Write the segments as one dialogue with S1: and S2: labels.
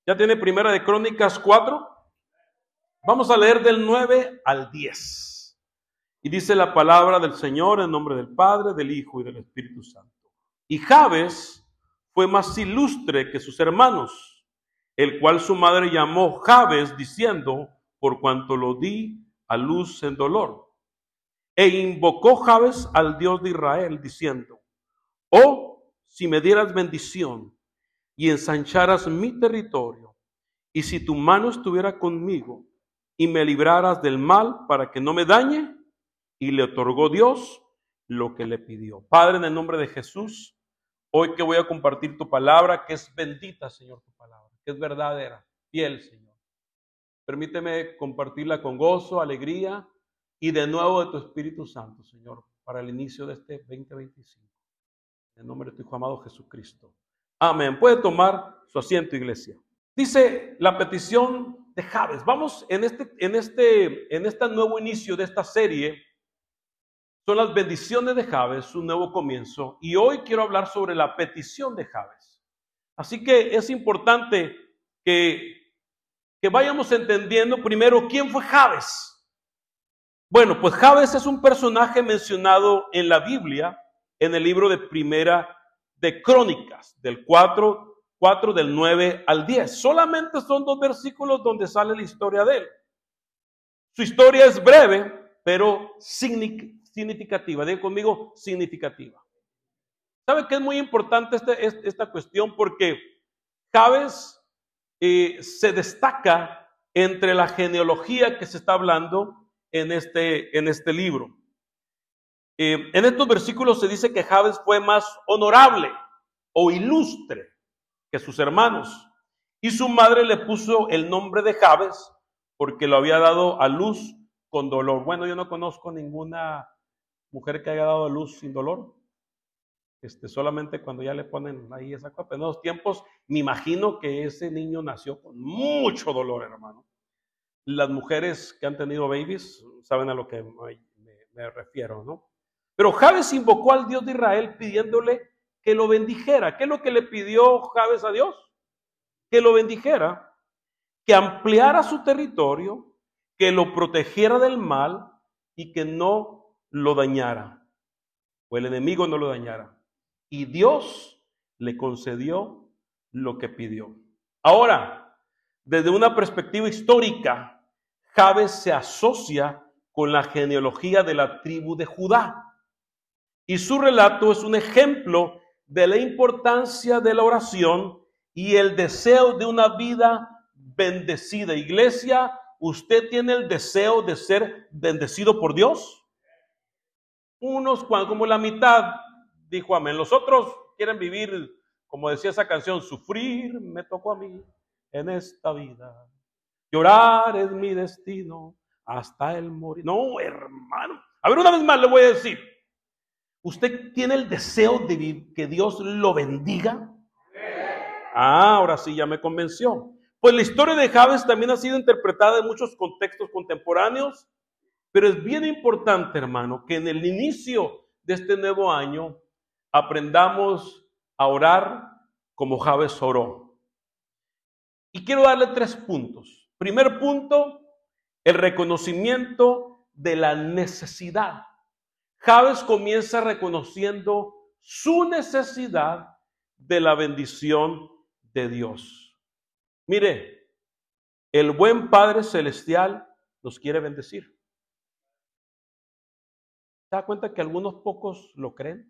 S1: ¿Ya tiene Primera de Crónicas 4? Vamos a leer del 9 al 10. Y dice la palabra del Señor en nombre del Padre, del Hijo y del Espíritu Santo. Y Jabes fue más ilustre que sus hermanos, el cual su madre llamó Jabes, diciendo, por cuanto lo di a luz en dolor. E invocó Jabes al Dios de Israel, diciendo, oh, si me dieras bendición y ensancharas mi territorio, y si tu mano estuviera conmigo y me libraras del mal para que no me dañe, y le otorgó Dios lo que le pidió. Padre, en el nombre de Jesús, hoy que voy a compartir tu palabra, que es bendita, Señor, tu palabra, que es verdadera, fiel, Señor. Permíteme compartirla con gozo, alegría y de nuevo de tu Espíritu Santo, Señor, para el inicio de este 2025. En el nombre de tu Hijo amado Jesucristo. Amén. Puede tomar su asiento, iglesia. Dice la petición de Jabes. Vamos en este nuevo inicio de esta serie. Son las bendiciones de Jabes, un nuevo comienzo. Y hoy quiero hablar sobre la petición de Jabes. Así que es importante que vayamos entendiendo primero quién fue Jabes. Bueno, pues Jabes es un personaje mencionado en la Biblia, en el libro de Primera de Crónicas, del 4 del 9 al 10. Solamente son 2 versículos donde sale la historia de él. Su historia es breve, pero significativa. Diga conmigo, significativa. ¿Sabe que es muy importante esta cuestión? Porque Jabes se destaca entre la genealogía que se está hablando en este libro. En estos versículos se dice que Jabes fue más honorable o ilustre que sus hermanos, y su madre le puso el nombre de Jabes porque lo había dado a luz con dolor. Bueno, yo no conozco ninguna mujer que haya dado a luz sin dolor. Solamente cuando ya le ponen ahí esa cosa. En los tiempos, me imagino que ese niño nació con mucho dolor, hermano. Las mujeres que han tenido babies saben a lo que me refiero, ¿no? Pero Jabes invocó al Dios de Israel pidiéndole que lo bendijera. ¿Qué es lo que le pidió Jabes a Dios? Que lo bendijera, que ampliara su territorio, que lo protegiera del mal y que no lo dañara, o el enemigo no lo dañara. Y Dios le concedió lo que pidió. Ahora, desde una perspectiva histórica, Jabes se asocia con la genealogía de la tribu de Judá. Y su relato es un ejemplo de la importancia de la oración y el deseo de una vida bendecida. Iglesia, ¿usted tiene el deseo de ser bendecido por Dios? Unos, como la mitad, dijo amén. Los otros quieren vivir, como decía esa canción, sufrir me tocó a mí en esta vida. Llorar es mi destino hasta el morir. No, hermano. A ver, una vez más le voy a decir. ¿Usted tiene el deseo de que Dios lo bendiga? Ahora sí ya me convenció. Pues la historia de Jabes también ha sido interpretada en muchos contextos contemporáneos, pero es bien importante, hermano, que en el inicio de este nuevo año aprendamos a orar como Jabes oró. Y quiero darle 3 puntos. Primer punto, el reconocimiento de la necesidad. Jabes comienza reconociendo su necesidad de la bendición de Dios. Mire, el buen Padre Celestial nos quiere bendecir. ¿Se da cuenta que algunos pocos lo creen?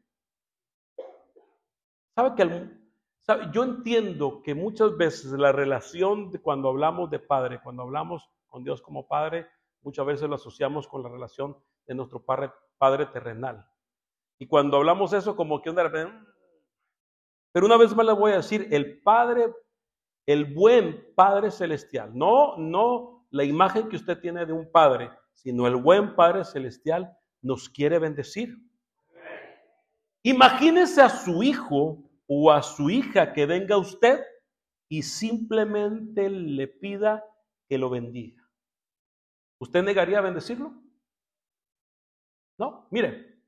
S1: Yo entiendo que muchas veces la relación cuando hablamos de Padre, cuando hablamos con Dios como Padre, muchas veces lo asociamos con la relación de nuestro Padre terrenal. Y cuando hablamos eso, como que de repente, pero una vez más le voy a decir, el buen Padre Celestial, no la imagen que usted tiene de un Padre, sino el buen Padre Celestial nos quiere bendecir. Imagínese a su hijo o a su hija que venga a usted y simplemente le pida que lo bendiga. ¿Usted negaría bendecirlo? No, mire,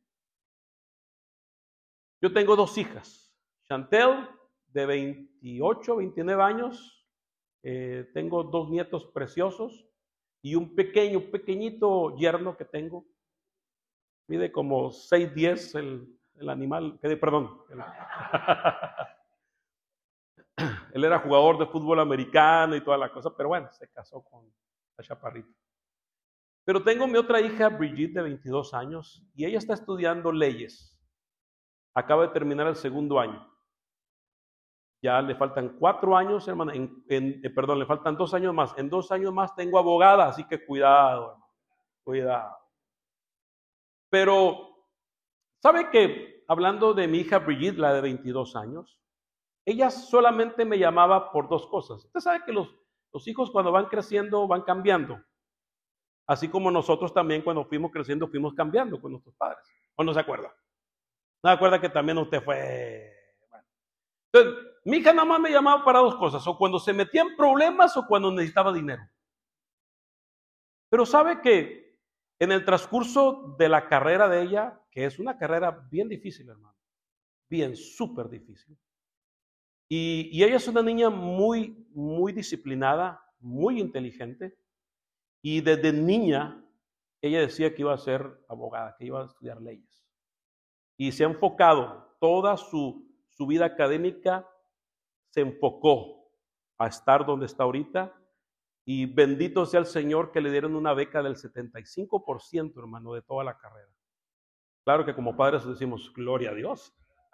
S1: yo tengo 2 hijas, Chantel de 28, 29 años Tengo 2 nietos preciosos y un pequeñito yerno que tengo. Mide como 6'10" el animal, perdón. Él era jugador de fútbol americano y toda la cosa, pero bueno, se casó con la chaparrita. Pero tengo mi otra hija, Brigitte, de 22 años, y ella está estudiando leyes. Acaba de terminar el 2º año. Ya le faltan 4 años, hermano, perdón, le faltan 2 años más. En 2 años más tengo abogada, así que cuidado, hermano, cuidado. Pero, ¿sabe que hablando de mi hija Brigitte, la de 22 años, ella solamente me llamaba por 2 cosas? Usted sabe que los hijos cuando van creciendo van cambiando. Así como nosotros también cuando fuimos creciendo fuimos cambiando con nuestros padres. ¿O no se acuerda? ¿No se acuerda que también usted fue? Bueno. Entonces, mi hija nada más me llamaba para 2 cosas, o cuando se metía en problemas o cuando necesitaba dinero. Pero sabe que en el transcurso de la carrera de ella, que es una carrera bien difícil, hermano, bien, súper difícil. Y ella es una niña muy disciplinada, muy inteligente, y desde niña ella decía que iba a ser abogada, que iba a estudiar leyes. Y se ha enfocado, toda su vida académica se enfocó a estar donde está ahorita. Y bendito sea el Señor que le dieron una beca del 75%, hermano, de toda la carrera. Claro que como padres decimos, gloria a Dios.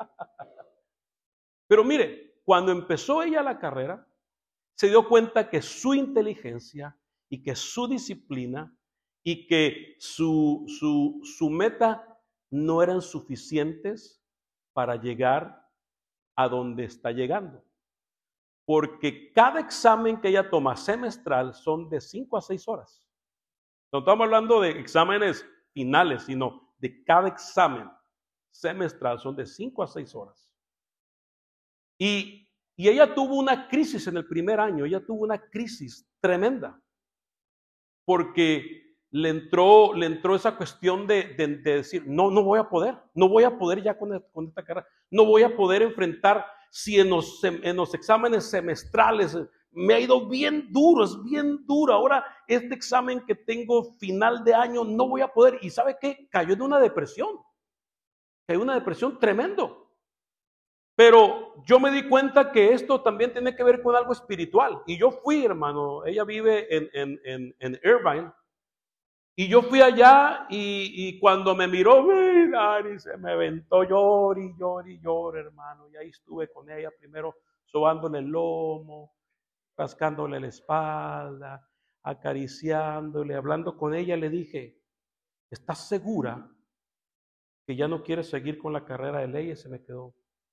S1: Pero mire, cuando empezó ella la carrera, se dio cuenta que su inteligencia y que su disciplina y que su meta no eran suficientes para llegar a donde está llegando. Porque cada examen que ella toma semestral son de 5 a 6 horas. No estamos hablando de exámenes finales, sino de cada examen semestral son de 5 a 6 horas. Y ella tuvo una crisis en el primer año, ella tuvo una crisis tremenda, porque le entró esa cuestión de decir, no voy a poder ya con esta carrera, no voy a poder enfrentar si en los exámenes semestrales me ha ido bien duro, es bien duro, ahora este examen que tengo final de año no voy a poder, y ¿sabe qué? Cayó en una depresión tremendo. Pero yo me di cuenta que esto también tiene que ver con algo espiritual. Y yo fui, hermano, ella vive en Irvine. Y yo fui allá y cuando me miró, Dari, se me aventó llor, hermano. Y ahí estuve con ella primero sobándole el lomo, rascándole la espalda, acariciándole, hablando con ella. Le dije, ¿estás segura que ya no quieres seguir con la carrera de leyes? Se me quedó.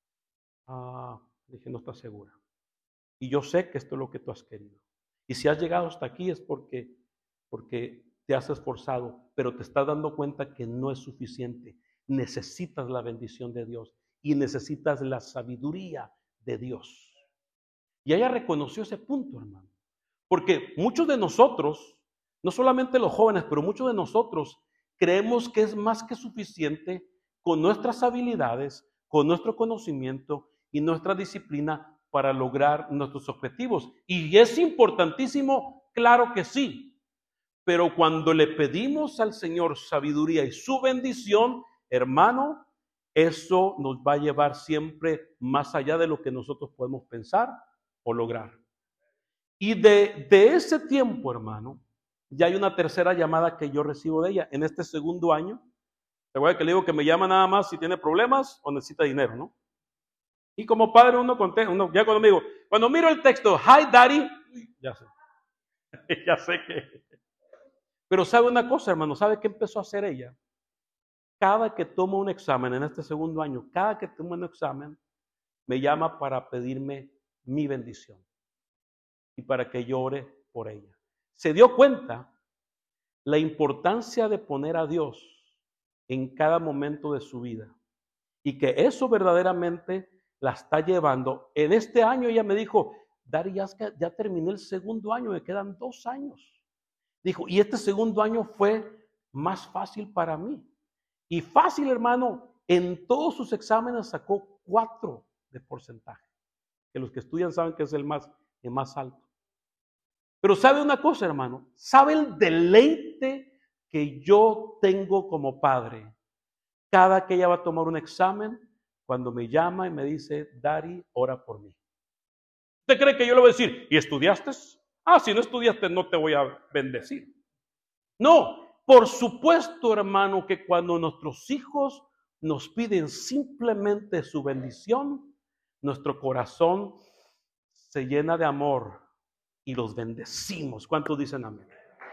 S1: Dije, no estás segura. Y yo sé que esto es lo que tú has querido. Y si has llegado hasta aquí es porque te has esforzado, pero te estás dando cuenta que no es suficiente. Necesitas la bendición de Dios y necesitas la sabiduría de Dios. Y ella reconoció ese punto, hermano. Porque muchos de nosotros, no solamente los jóvenes, pero muchos de nosotros creemos que es más que suficiente con nuestras habilidades, con nuestro conocimiento y nuestra disciplina para lograr nuestros objetivos. Y es importantísimo, claro que sí. Pero cuando le pedimos al Señor sabiduría y su bendición, hermano, eso nos va a llevar siempre más allá de lo que nosotros podemos pensar o lograr. Y de ese tiempo, hermano, ya hay una tercera llamada que yo recibo de ella en este 2º año. ¿Te acuerdas que le digo que me llama nada más si tiene problemas o necesita dinero, no? Y como padre uno ya cuando me digo, cuando miro el texto, hi daddy, ya sé, ya sé que. Pero sabe una cosa, hermano, ¿sabe qué empezó a hacer ella? Cada que tomo un examen en este 2º año, cada que tomo un examen, me llama para pedirme mi bendición y para que yo ore por ella. Se dio cuenta la importancia de poner a Dios en cada momento de su vida y que eso verdaderamente la está llevando. En este año ella me dijo, Dari, ya terminé el 2º año, me quedan 2 años. Dijo, y este 2º año fue más fácil para mí. Y fácil, hermano, en todos sus exámenes sacó 4 de porcentaje. Que los que estudian saben que es el más alto. Pero ¿sabe una cosa, hermano? ¿Sabe el deleite que yo tengo como padre? Cada que ella va a tomar un examen, cuando me llama y me dice, Daddy, ora por mí. ¿Usted cree que yo le voy a decir, ¿y estudiaste? Ah, si no estudiaste no te voy a bendecir. No, por supuesto, hermano, que cuando nuestros hijos nos piden simplemente su bendición, nuestro corazón se llena de amor y los bendecimos. ¿Cuántos dicen amén?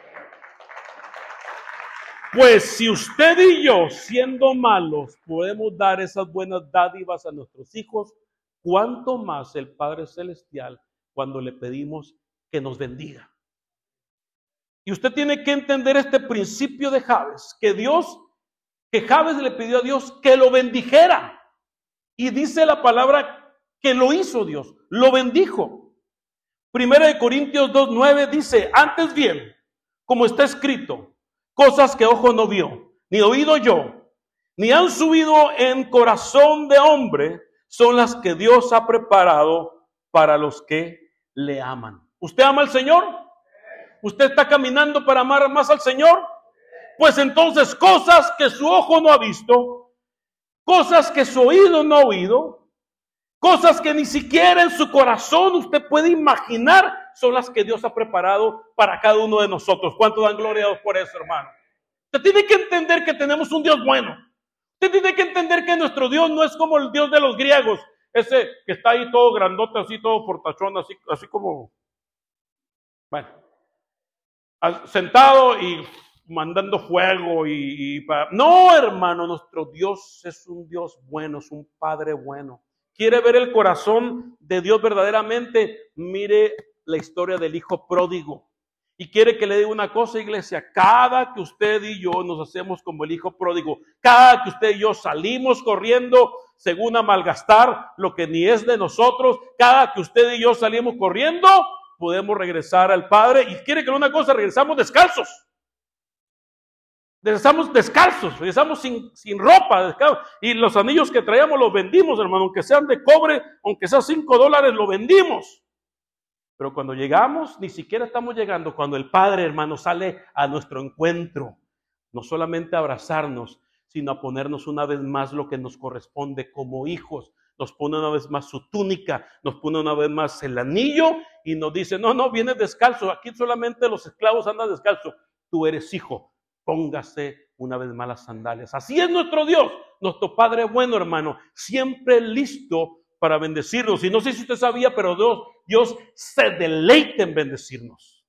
S1: Pues si usted y yo, siendo malos, podemos dar esas buenas dádivas a nuestros hijos, ¿cuánto más el Padre Celestial cuando le pedimos que nos bendiga? Y usted tiene que entender este principio de Jabes, que Jabes le pidió a Dios que lo bendijera. Y dice la palabra que lo hizo Dios, lo bendijo. Primera de Corintios 2:9 dice, antes bien, como está escrito, cosas que ojo no vio, ni oído yo, ni han subido en corazón de hombre, son las que Dios ha preparado para los que le aman. ¿Usted ama al Señor? ¿Usted está caminando para amar más al Señor? Pues entonces cosas que su ojo no ha visto, cosas que su oído no ha oído, cosas que ni siquiera en su corazón usted puede imaginar, son las que Dios ha preparado para cada uno de nosotros. ¿Cuánto dan gloria a Dios por eso, hermano? Usted tiene que entender que tenemos un Dios bueno. Usted tiene que entender que nuestro Dios no es como el Dios de los griegos, ese que está ahí todo grandote, así todo portachón, así como, bueno, sentado y mandando fuego No, hermano, nuestro Dios es un Dios bueno, es un Padre bueno. ¿Quiere ver el corazón de Dios verdaderamente? Mire la historia del hijo pródigo. Y quiere que le diga una cosa, iglesia, cada que usted y yo nos hacemos como el hijo pródigo, cada que usted y yo salimos corriendo según a malgastar lo que ni es de nosotros, cada que usted y yo salimos corriendo, podemos regresar al Padre. Y quiere que una cosa, regresamos descalzos. Regresamos sin ropa, descalzos. Y los anillos que traíamos los vendimos, hermano, aunque sean de cobre, aunque sean $5, lo vendimos. Pero cuando llegamos, ni siquiera estamos llegando, cuando el Padre, hermano, sale a nuestro encuentro, no solamente a abrazarnos, sino a ponernos una vez más lo que nos corresponde como hijos. Nos pone una vez más su túnica, nos pone una vez más el anillo y nos dice, no, vienes descalzo, aquí solamente los esclavos andan descalzo. Tú eres hijo, póngase una vez más las sandalias. Así es nuestro Dios, nuestro Padre bueno, hermano, siempre listo para bendecirnos. Y no sé si usted sabía, pero Dios se deleita en bendecirnos.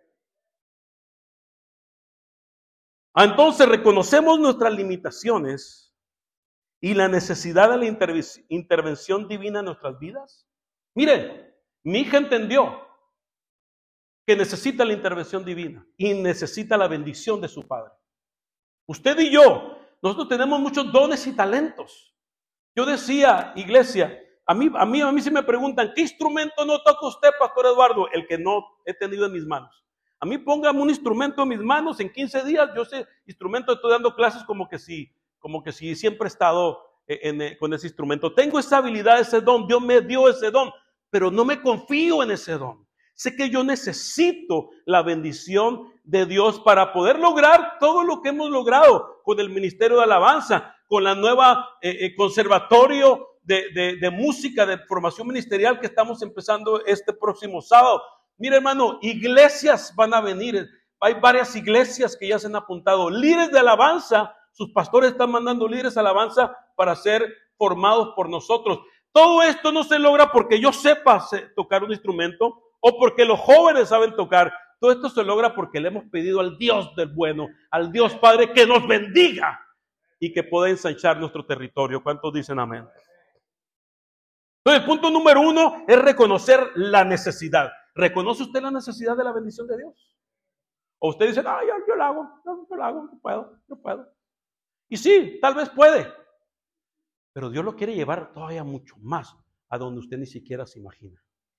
S1: Entonces reconocemos nuestras limitaciones y la necesidad de la intervención divina en nuestras vidas. Miren, mi hija entendió que necesita la intervención divina y necesita la bendición de su padre. Usted y yo, nosotros tenemos muchos dones y talentos. Yo decía, iglesia, a mí si me preguntan, ¿qué instrumento no toca usted, Pastor Eduardo? El que no he tenido en mis manos. A mí póngame un instrumento en mis manos, en 15 días, yo ese instrumento estoy dando clases como que si siempre he estado con ese instrumento. Tengo esa habilidad, ese don, Dios me dio ese don, pero no me confío en ese don. Sé que yo necesito la bendición de Dios para poder lograr todo lo que hemos logrado con el Ministerio de Alabanza, con la nueva conservatorio de música, de formación ministerial que estamos empezando este próximo sábado. Mire, hermano, iglesias van a venir. Hay varias iglesias que ya se han apuntado. Líderes de alabanza, sus pastores están mandando líderes de alabanza para ser formados por nosotros. Todo esto no se logra porque yo sepa tocar un instrumento o porque los jóvenes saben tocar. Todo esto se logra porque le hemos pedido al Dios del bueno, al Dios Padre, que nos bendiga y que pueda ensanchar nuestro territorio. ¿Cuántos dicen amén? Entonces, el punto número 1 es reconocer la necesidad. ¿Reconoce usted la necesidad de la bendición de Dios? O usted dice, yo la hago, no puedo. Y sí, tal vez puede. Pero Dios lo quiere llevar todavía mucho más a donde usted ni siquiera se imagina.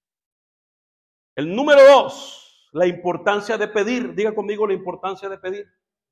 S1: El número 2, la importancia de pedir. Diga conmigo la importancia de pedir.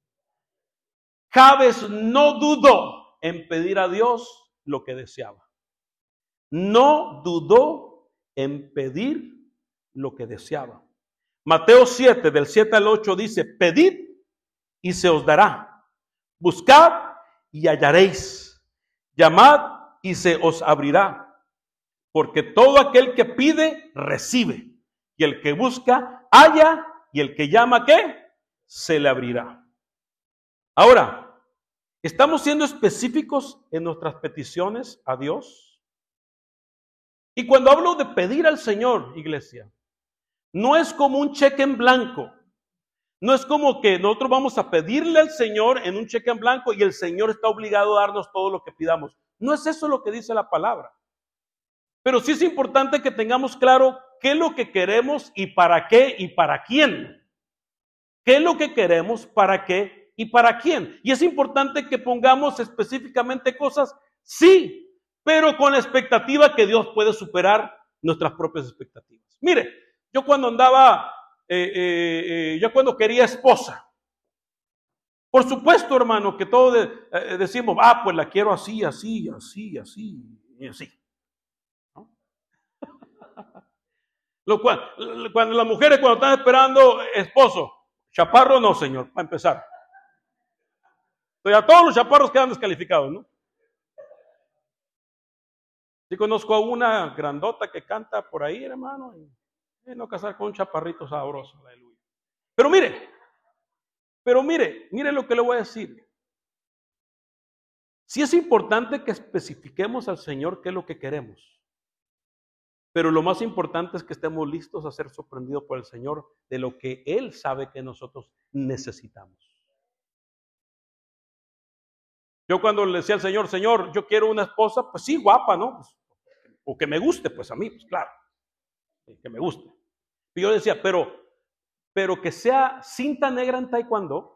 S1: Jabes no dudó en pedir a Dios lo que deseaba. No dudó en pedir lo que deseaba. Mateo 7, del 7 al 8 dice, pedid y se os dará. Buscad y hallaréis. Llamad y se os abrirá. Porque todo aquel que pide, recibe. Y el que busca, halla. Y el que llama, ¿qué? Se le abrirá. Ahora, ¿estamos siendo específicos en nuestras peticiones a Dios? Y cuando hablo de pedir al Señor, iglesia, no es como un cheque en blanco. No es como que nosotros vamos a pedirle al Señor en un cheque en blanco y el Señor está obligado a darnos todo lo que pidamos. No es eso lo que dice la palabra. Pero sí es importante que tengamos claro qué es lo que queremos y para qué y para quién. ¿Qué es lo que queremos, para qué y para quién? Y es importante que pongamos específicamente cosas, sí, pero con la expectativa que Dios puede superar nuestras propias expectativas. Mire, yo cuando andaba, yo cuando quería esposa, por supuesto, hermano, que todos decimos, pues la quiero así, así, así, así, y así. ¿No? Cuando las mujeres cuando están esperando esposo, chaparro no, señor, para empezar. Entonces, a todos los chaparros quedan descalificados, ¿no? Sí conozco a una grandota que canta por ahí, hermano, y no casar con un chaparrito sabroso, aleluya. Pero mire lo que le voy a decir. Sí es importante que especifiquemos al Señor qué es lo que queremos. Pero lo más importante es que estemos listos a ser sorprendidos por el Señor de lo que Él sabe que nosotros necesitamos. Yo cuando le decía al Señor, Señor, yo quiero una esposa, pues sí, guapa, ¿no? Pues, o que me guste, pues a mí, pues claro, que me guste. Y yo decía, pero que sea cinta negra en taekwondo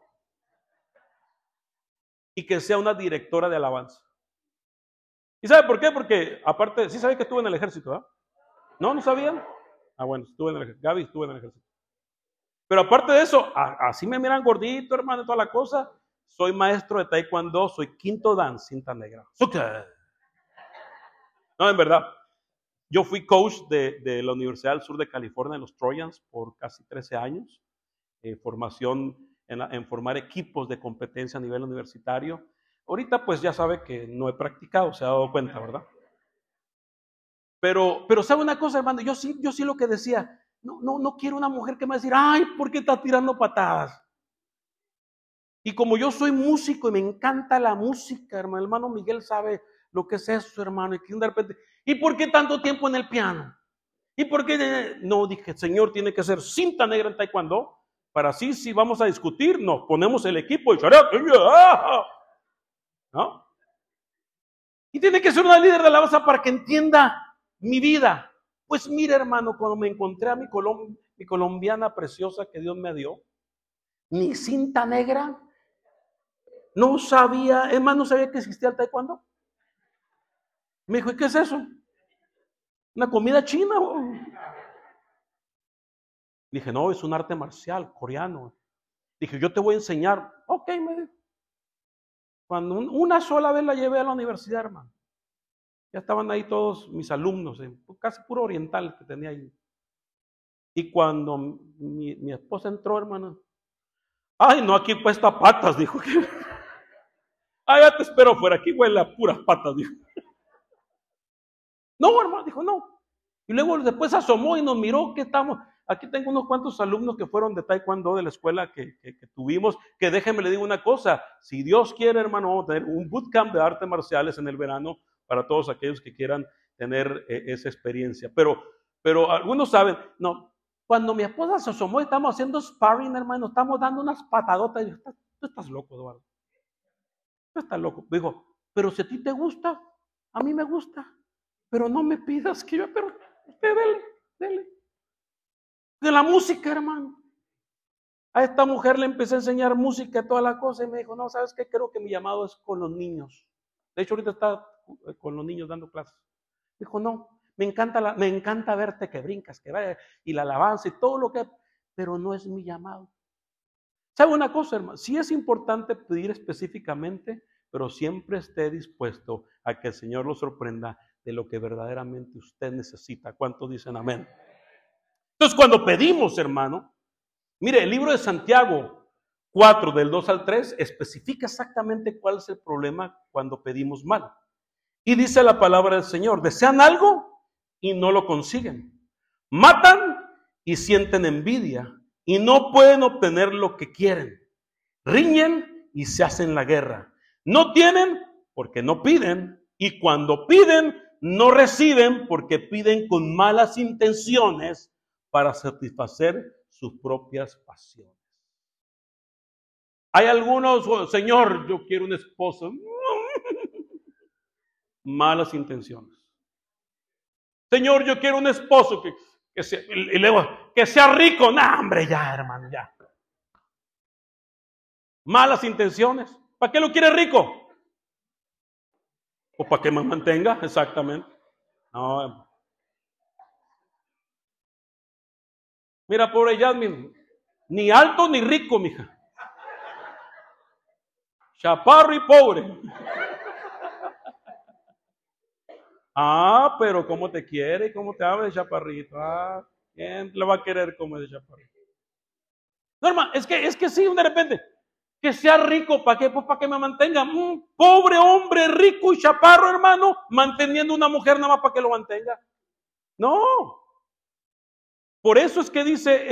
S1: y que sea una directora de alabanza. ¿Y sabe por qué? Porque aparte, sí sabe que estuve en el ejército, ¿eh? ¿No sabían? Bueno, estuve en el ejército. Gaby estuve en el ejército. Pero aparte de eso, así me miran gordito, hermano, toda la cosa. Soy maestro de taekwondo, soy quinto dan, cinta negra. No, en verdad. Yo fui coach de la Universidad del Sur de California, en los Trojans, por casi 13 años. Formación en formar equipos de competencia a nivel universitario. Ahorita pues ya sabe que no he practicado, se ha dado cuenta, ¿verdad? Pero ¿sabe una cosa, hermano? Yo sí lo que decía, no quiero una mujer que me va a decir, ay, ¿por qué estás tirando patadas? Y como yo soy músico y me encanta la música, hermano Miguel sabe lo que es eso, hermano, y que de repente, ¿y por qué tanto tiempo en el piano? ¿Y por qué? No, dije, Señor, tiene que ser cinta negra en taekwondo, para así, si vamos a discutir, nos ponemos el equipo y ¿no? Y tiene que ser una líder de alabanza para que entienda mi vida. Pues mire, hermano, cuando me encontré a mi colombiana preciosa que Dios me dio, mi cinta negra, no sabía, es más, no sabía que existía el taekwondo. Me dijo, ¿y qué es eso? ¿Una comida china? Dije, no, es un arte marcial coreano. Dije, yo te voy a enseñar. Ok, me dijo. Cuando una sola vez la llevé a la universidad, hermano. Ya estaban ahí todos mis alumnos, casi puro oriental que tenía ahí. Y cuando mi esposa entró, hermano, ay, no, aquí cuesta patas, dijo. Ay, ya te espero fuera, aquí huele a puras patas, dijo. No, hermano, dijo, no. Y luego después asomó y nos miró que estamos. Aquí tengo unos cuantos alumnos que fueron de taekwondo de la escuela que tuvimos, que déjenme le digo una cosa, si Dios quiere, hermano, vamos a tener un bootcamp de artes marciales en el verano para todos aquellos que quieran tener esa experiencia. Pero algunos saben, no, cuando mi esposa se asomó y estamos haciendo sparring, hermano, estamos dando unas patadotas, y yo, tú estás loco, Eduardo. Tú estás loco. Dijo, pero si a ti te gusta, a mí me gusta, pero no me pidas que yo, pero usted dele. De la música, hermano. A esta mujer le empecé a enseñar música y toda la cosa y me dijo, no, ¿sabes qué? Creo que mi llamado es con los niños. De hecho, ahorita está con los niños dando clases. Dijo, no, me encanta verte que brincas, que vaya, y la alabanza y todo lo que, pero no es mi llamado. ¿Sabe una cosa, hermano? Sí es importante pedir específicamente, pero siempre esté dispuesto a que el Señor lo sorprenda de lo que verdaderamente usted necesita. ¿Cuántos dicen amén? Entonces, cuando pedimos, hermano, Mire, el libro de Santiago 4, del 2 al 3, especifica exactamente cuál es el problema cuando pedimos mal. Y dice la palabra del Señor, desean algo y no lo consiguen. Matan y sienten envidia y no pueden obtener lo que quieren. Riñen y se hacen la guerra. No tienen porque no piden, y cuando piden no reciben porque piden con malas intenciones para satisfacer sus propias pasiones. Hay algunos, oh, Señor, yo quiero un esposo. Malas intenciones. Señor, yo quiero un esposo que sea, y luego, que sea rico. No, hombre, ya, hermano, ya. Malas intenciones. ¿Para qué lo quiere rico? ¿O para que me mantenga? Exactamente. No. Mira, pobre Yasmin, ni alto ni rico, mija. Chaparro y pobre. Ah, pero ¿cómo te quiere? ¿Cómo te habla de chaparrito? Ah, ¿quién le va a querer como de chaparrito? No, hermano, es que sí, de repente, que sea rico, ¿para qué? Pues para que me mantenga. Pobre hombre rico y chaparro, hermano, manteniendo una mujer nada más para que lo mantenga. No. Por eso es que dice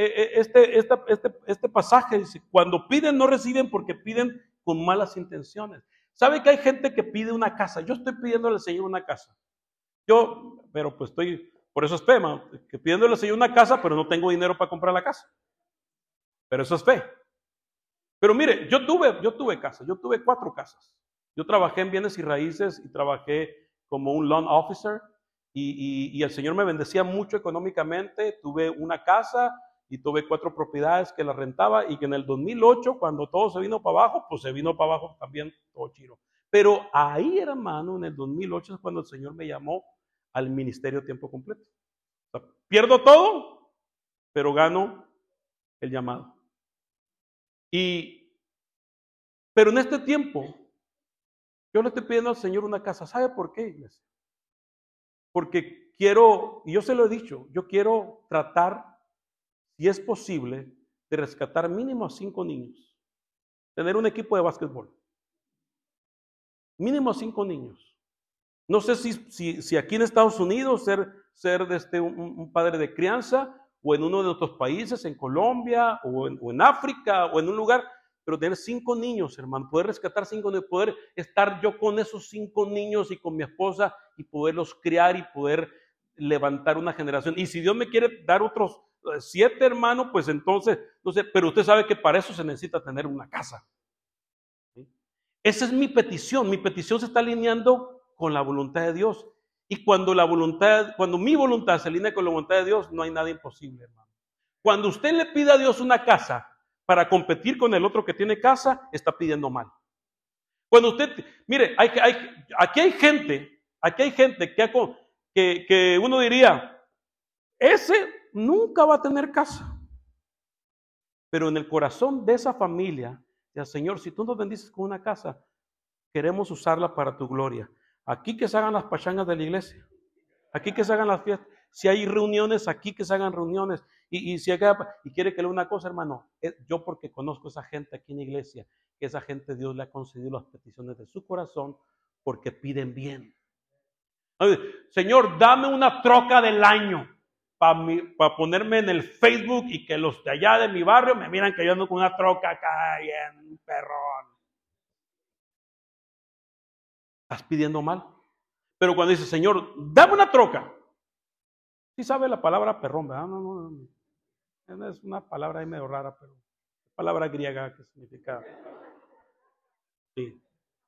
S1: este pasaje, dice, cuando piden no reciben porque piden con malas intenciones. ¿Sabe que hay gente que pide una casa? Yo estoy pidiéndole al Señor una casa. Pero pues por eso es fe, man, que pidiéndole al Señor una casa, pero no tengo dinero para comprar la casa. Pero eso es fe. Pero mire, yo tuve casa, yo tuve 4 casas. Yo trabajé en bienes y raíces y trabajé como un loan officer y el Señor me bendecía mucho económicamente. Tuve una casa y tuve 4 propiedades que las rentaba y que en el 2008, cuando todo se vino para abajo, pues se vino para abajo también todo chiro. Pero ahí, hermano, en el 2008 es cuando el Señor me llamó al ministerio a tiempo completo. O sea, pierdo todo, pero gano el llamado. Pero en este tiempo, yo le estoy pidiendo al Señor una casa. ¿Sabe por qué, iglesia? Porque quiero, y yo se lo he dicho, yo quiero tratar, si es posible, de rescatar mínimo a 5 niños. Tener un equipo de básquetbol. Mínimo a 5 niños. No sé si aquí en Estados Unidos ser un padre de crianza, o en uno de nuestros países, en Colombia, o en África, o en un lugar, pero tener 5 niños, hermano, poder rescatar 5 niños, poder estar yo con esos 5 niños y con mi esposa y poderlos criar y poder levantar una generación. Y si Dios me quiere dar otros 7, hermanos, pues entonces, no sé, pero usted sabe que para eso se necesita tener una casa. ¿Sí? Esa es mi petición se está alineando con la voluntad de Dios. Y cuando mi voluntad se alinea con la voluntad de Dios, no hay nada imposible, hermano. Cuando usted le pide a Dios una casa para competir con el otro que tiene casa, está pidiendo mal. Cuando usted, mire, aquí hay gente que uno diría, ese nunca va a tener casa. Pero en el corazón de esa familia, ya, Señor, si tú nos bendices con una casa, queremos usarla para tu gloria. Aquí que se hagan las pachangas de la iglesia. Aquí que se hagan las fiestas. Si hay reuniones, aquí que se hagan reuniones. Y quiere que le una cosa, hermano. Yo porque conozco a esa gente aquí en la iglesia, que esa gente Dios le ha concedido las peticiones de su corazón porque piden bien. Señor, dame una troca del año para ponerme en el Facebook y que los de allá de mi barrio me miran que yo ando con una troca acá bien perrón. Estás pidiendo mal. Pero cuando dice, Señor, dame una troca. Sí sabe la palabra perrón, ¿verdad? No. Es una palabra ahí medio rara, pero palabra griega que significa. Sí.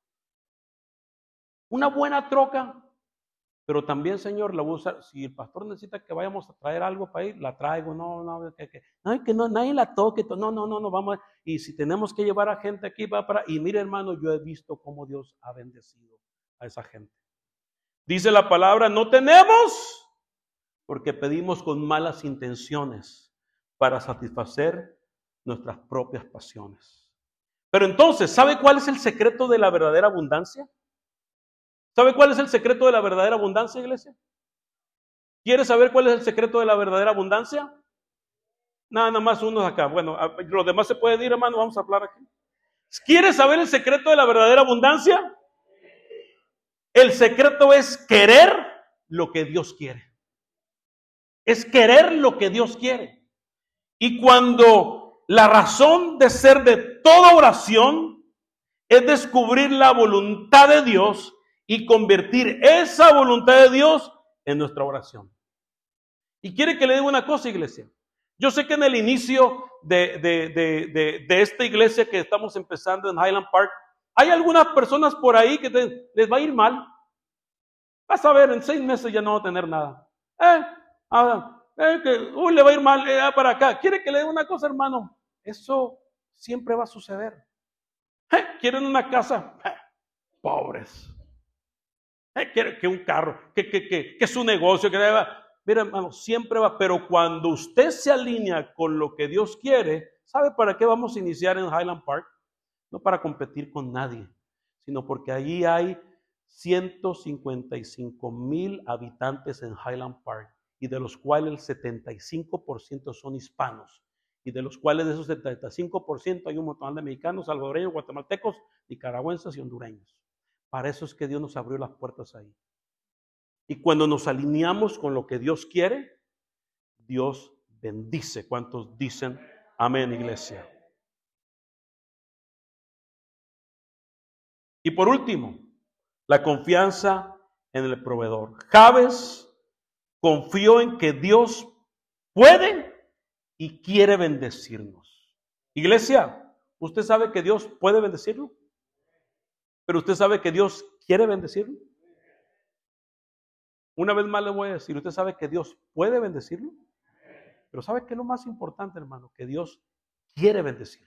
S1: Una buena troca. Pero también, Señor, la voy a usar. Si el pastor necesita que vayamos a traer algo para ir, la traigo. No, nadie la toque. No, vamos. Y si tenemos que llevar a gente aquí, y mire, hermano, yo he visto cómo Dios ha bendecido a esa gente. Dice la palabra, no tenemos porque pedimos con malas intenciones para satisfacer nuestras propias pasiones. Pero entonces, ¿sabe cuál es el secreto de la verdadera abundancia? ¿Sabe cuál es el secreto de la verdadera abundancia, iglesia? ¿Quiere saber cuál es el secreto de la verdadera abundancia? Nada más unos acá. Bueno, los demás se pueden ir, hermano, vamos a hablar aquí. ¿Quieres saber el secreto de la verdadera abundancia? El secreto es querer lo que Dios quiere. Es querer lo que Dios quiere. Y cuando la razón de ser de toda oración es descubrir la voluntad de Dios y convertir esa voluntad de Dios en nuestra oración. Y quiere que le diga una cosa, iglesia. Yo sé que en el inicio de esta iglesia que estamos empezando en Highland Park, hay algunas personas por ahí que les va a ir mal. Vas a ver, en 6 meses ya no va a tener nada. Le va a ir mal para acá. ¿Quiere que le diga una cosa, hermano? Eso siempre va a suceder. ¿Quieren una casa? Pobres. Quiere que un carro, que su negocio, mira, hermano, siempre va, pero cuando usted se alinea con lo que Dios quiere, ¿sabe para qué vamos a iniciar en Highland Park? No para competir con nadie, sino porque allí hay 155,000 habitantes en Highland Park, y de los cuales el 75% son hispanos, y de los cuales de esos 75% hay un montón de mexicanos, salvadoreños, guatemaltecos, nicaragüenses y hondureños. Para eso es que Dios nos abrió las puertas ahí. Y cuando nos alineamos con lo que Dios quiere, Dios bendice. ¿Cuántos dicen amén, iglesia? Y por último, la confianza en el proveedor. Jabes confió en que Dios puede y quiere bendecirnos. Iglesia, ¿usted sabe que Dios puede bendecirlo? ¿Pero usted sabe que Dios quiere bendecirlo? Una vez más le voy a decir, ¿usted sabe que Dios puede bendecirlo? Pero ¿sabe qué es lo más importante, hermano? Que Dios quiere bendecirlo.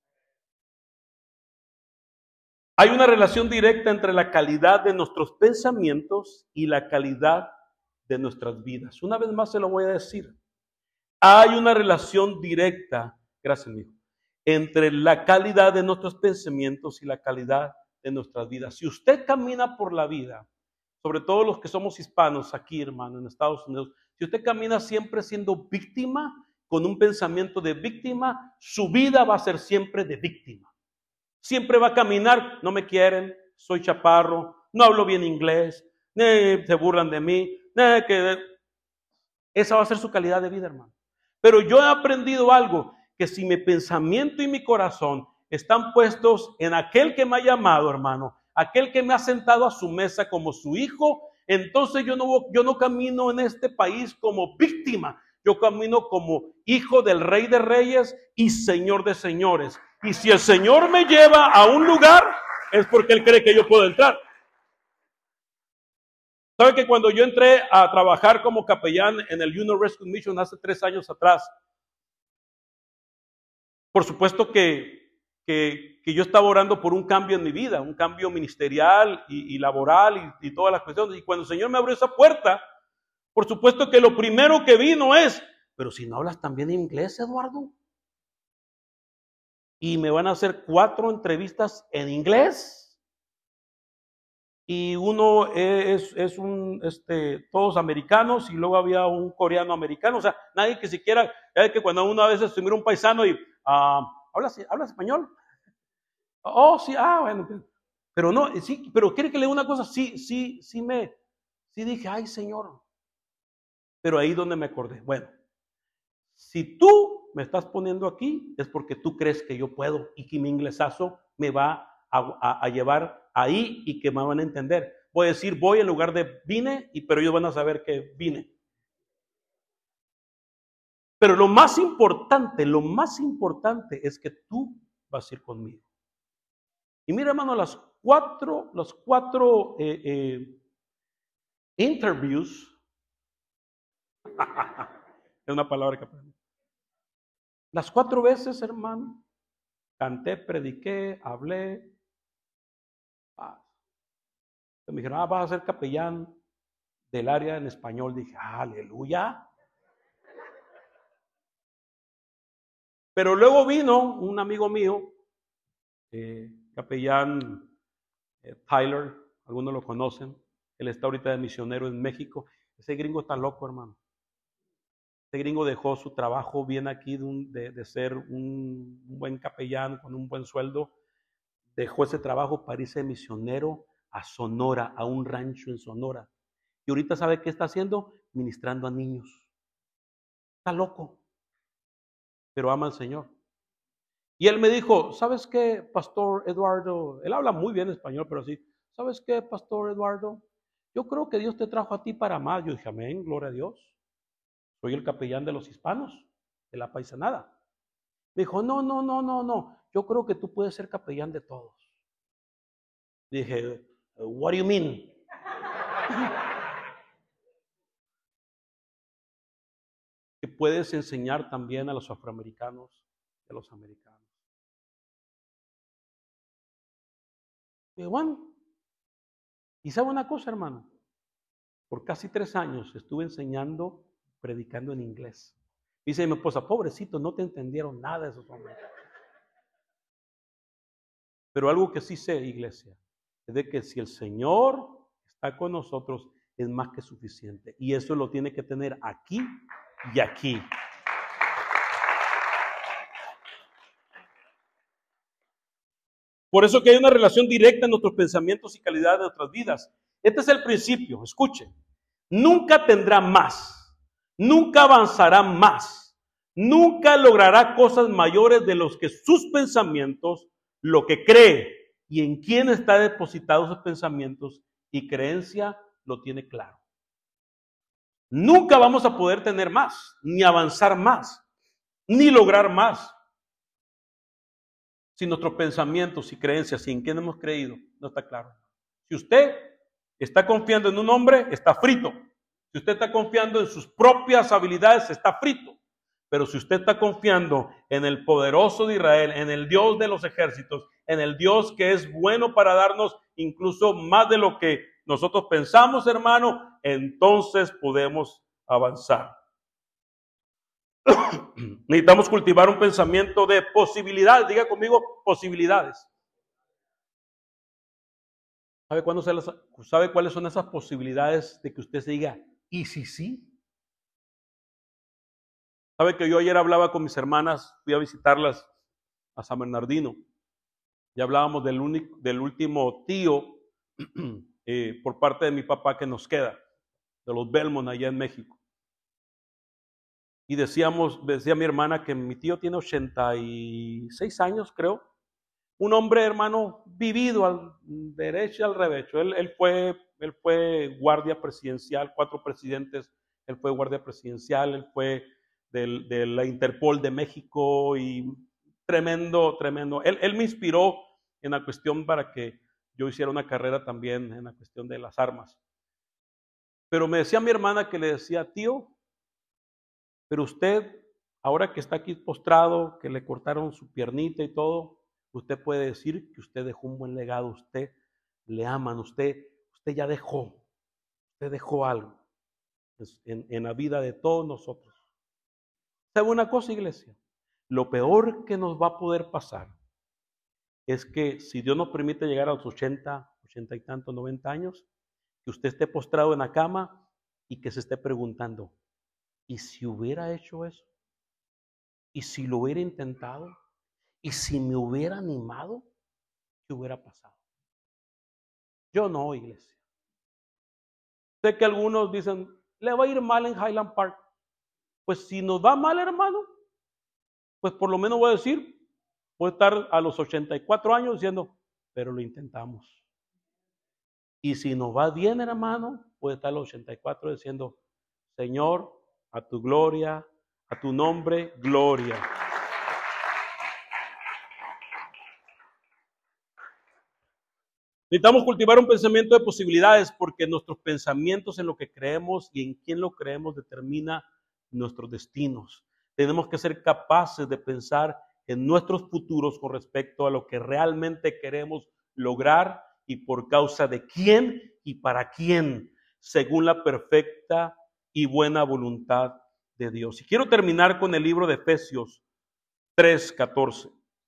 S1: Hay una relación directa entre la calidad de nuestros pensamientos y la calidad de nuestras vidas. Una vez más se lo voy a decir. Hay una relación directa, gracias, amigo, entre la calidad de nuestros pensamientos y la calidad de nuestras vidas. Si usted camina por la vida, sobre todo los que somos hispanos aquí, hermano, en Estados Unidos, si usted camina siempre siendo víctima, con un pensamiento de víctima, su vida va a ser siempre de víctima. Siempre va a caminar, no me quieren, soy chaparro, no hablo bien inglés, se burlan de mí, esa va a ser su calidad de vida, hermano. Pero yo he aprendido algo, que si mi pensamiento y mi corazón están puestos en aquel que me ha llamado, hermano, aquel que me ha sentado a su mesa como su hijo, entonces yo no camino en este país como víctima, yo camino como hijo del Rey de Reyes y Señor de Señores. Y si el Señor me lleva a un lugar, es porque Él cree que yo puedo entrar. ¿Sabe que cuando yo entré a trabajar como capellán en el Union Rescue Mission hace 3 años atrás, por supuesto que yo estaba orando por un cambio en mi vida, un cambio ministerial y laboral y todas las cuestiones. Y cuando el Señor me abrió esa puerta, por supuesto que lo primero que vino es, pero si no hablas también inglés, Eduardo. Y me van a hacer 4 entrevistas en inglés. Y uno es todos americanos, y luego había un coreano americano, o sea, nadie que siquiera, es que cuando uno a veces se mira un paisano y, ¿hablas español? Oh, sí, bueno, pero no, sí, pero quiere que le diga una cosa, sí dije, ay, Señor, pero ahí donde me acordé, bueno, si tú me estás poniendo aquí, es porque tú crees que yo puedo y que mi inglesazo me va a llevar ahí y que me van a entender. Voy a decir voy en lugar de vine, pero ellos van a saber que vine. Pero lo más importante es que tú vas a ir conmigo. Y mira, hermano, los cuatro interviews, es una palabra que aprendí. Las 4 veces, hermano, canté, prediqué, hablé. Me dijeron, vas a ser capellán del área en español. Dije, aleluya. Pero luego vino un amigo mío, capellán Tyler, algunos lo conocen. Él está ahorita de misionero en México. Ese gringo está loco, hermano. Este gringo dejó su trabajo bien aquí de ser un buen capellán con un buen sueldo. Dejó ese trabajo para irse misionero a Sonora, a un rancho en Sonora. Y ahorita, ¿sabe qué está haciendo? Ministrando a niños. Está loco, pero ama al Señor. Y él me dijo, ¿sabes qué, Pastor Eduardo? Él habla muy bien español, pero así, ¿sabes qué, Pastor Eduardo? Yo creo que Dios te trajo a ti para más. Yo dije, amén, gloria a Dios. Soy el capellán de los hispanos, de la paisanada. Me dijo, no, no, no, no, no. Yo creo que tú puedes ser capellán de todos. Dije, what do you mean? Que puedes enseñar también a los afroamericanos y a los americanos. Y bueno, y sabe una cosa, hermano, por casi 3 años estuve enseñando, predicando en inglés. Dice mi esposa, pobrecito, no te entendieron nada de esos hombres. Pero algo que sí sé, iglesia, es de que si el Señor está con nosotros, es más que suficiente. Y eso lo tiene que tener aquí y aquí. Por eso que hay una relación directa en nuestros pensamientos y calidad de nuestras vidas. Este es el principio, escuche. Nunca tendrá más, nunca avanzará más, nunca logrará cosas mayores de los que sus pensamientos, lo que cree y en quién está depositado sus pensamientos y creencia, lo tiene claro. Nunca vamos a poder tener más, ni avanzar más, ni lograr más, si nuestros pensamientos y creencias y en quién hemos creído no está claro. Si usted está confiando en un hombre, está frito. Si usted está confiando en sus propias habilidades, está frito. Pero si usted está confiando en el poderoso de Israel, en el Dios de los ejércitos, en el Dios que es bueno para darnos incluso más de lo que nosotros pensamos, hermano, entonces podemos avanzar. Necesitamos cultivar un pensamiento de posibilidades. Diga conmigo, posibilidades. ¿Sabe cuáles son esas posibilidades de que usted se diga, ¿y si sí? ¿Sabe que yo ayer hablaba con mis hermanas, fui a visitarlas a San Bernardino, y hablábamos del último tío por parte de mi papá que nos queda, de los Belmont allá en México? Y decía mi hermana que mi tío tiene 86 años, creo. Un hombre, hermano, vivido al derecho y al revecho. Él fue guardia presidencial, 4 presidentes. Él fue guardia presidencial, él fue de la Interpol de México y tremendo, tremendo. Él me inspiró en la cuestión para que yo hiciera una carrera también en la cuestión de las armas. Pero me decía mi hermana que le decía, tío, pero usted, ahora que está aquí postrado, que le cortaron su piernita y todo, usted puede decir que usted dejó un buen legado, usted le aman, usted ya dejó algo en la vida de todos nosotros. ¿Sabe una cosa, iglesia? Lo peor que nos va a poder pasar es que si Dios nos permite llegar a los 80 y tantos, 90 años, que usted esté postrado en la cama y que se esté preguntando, ¿y si hubiera hecho eso? ¿Y si lo hubiera intentado? ¿Y si me hubiera animado? ¿Qué hubiera pasado? Yo no, iglesia. Sé que algunos dicen, le va a ir mal en Highland Park. Pues si nos va mal, hermano, pues por lo menos voy a decir, voy a estar a los 84 años diciendo, pero lo intentamos. Y si nos va bien, hermano, voy a estar a los 84 diciendo, Señor, a tu gloria, a tu nombre, gloria. Necesitamos cultivar un pensamiento de posibilidades porque nuestros pensamientos en lo que creemos y en quién lo creemos determina nuestros destinos. Tenemos que ser capaces de pensar en nuestros futuros con respecto a lo que realmente queremos lograr y por causa de quién y para quién, según la perfecta y buena voluntad de Dios. Y quiero terminar con el libro de Efesios 3:14.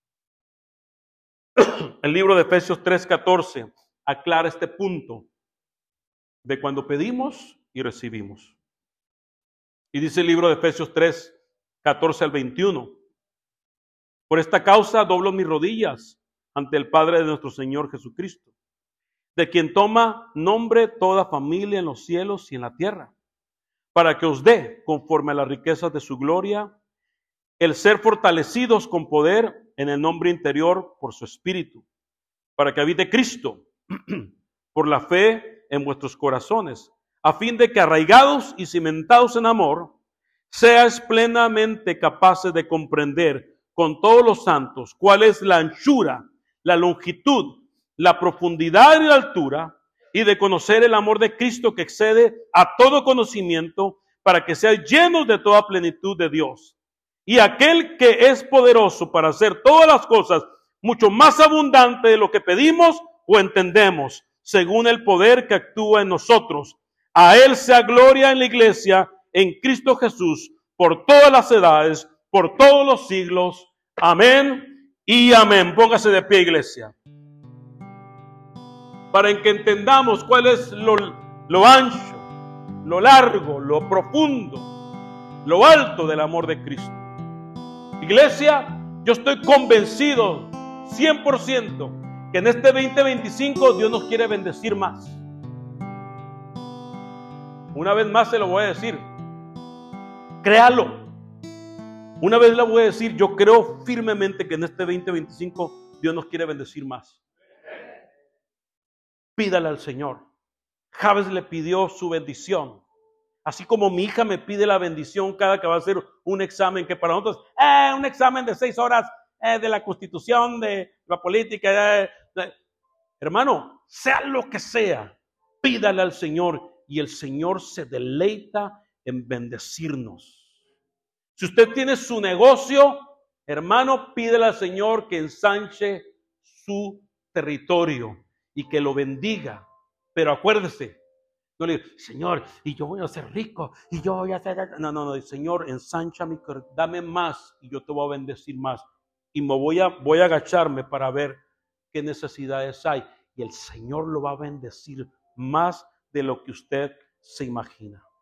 S1: El libro de Efesios 3:14 aclara este punto de cuando pedimos y recibimos. Y dice el libro de Efesios 3, 14 al 21. Por esta causa doblo mis rodillas ante el Padre de nuestro Señor Jesucristo, de quien toma nombre toda familia en los cielos y en la tierra, para que os dé, conforme a las riquezas de su gloria, el ser fortalecidos con poder en el nombre interior por su Espíritu, para que habite Cristo por la fe en vuestros corazones, a fin de que arraigados y cimentados en amor, seáis plenamente capaces de comprender con todos los santos cuál es la anchura, la longitud, la profundidad y la altura, y de conocer el amor de Cristo que excede a todo conocimiento, para que seáis llenos de toda plenitud de Dios. Y aquel que es poderoso para hacer todas las cosas mucho más abundante de lo que pedimos o entendemos, según el poder que actúa en nosotros. A Él sea gloria en la iglesia, en Cristo Jesús, por todas las edades, por todos los siglos. Amén y amén. Póngase de pie, iglesia. Para que entendamos cuál es lo ancho, lo largo, lo profundo, lo alto del amor de Cristo. Iglesia, yo estoy convencido 100% que en este 2025 Dios nos quiere bendecir más. Una vez más se lo voy a decir. Créalo. Una vez le voy a decir, yo creo firmemente que en este 2025 Dios nos quiere bendecir más. Pídale al Señor. Jabes le pidió su bendición. Así como mi hija me pide la bendición cada que va a hacer un examen, que para nosotros, un examen de 6 horas de la Constitución, de la política. Hermano, sea lo que sea, pídale al Señor y el Señor se deleita en bendecirnos. Si usted tiene su negocio, hermano, pídele al Señor que ensanche su territorio y que lo bendiga. Pero acuérdese, no le digo, Señor, y yo voy a ser rico, y yo voy a ser... No, Señor, ensancha mi corazón, dame más, y yo te voy a bendecir más. Y me voy a agacharme para ver qué necesidades hay. Y el Señor lo va a bendecir más de lo que usted se imagina.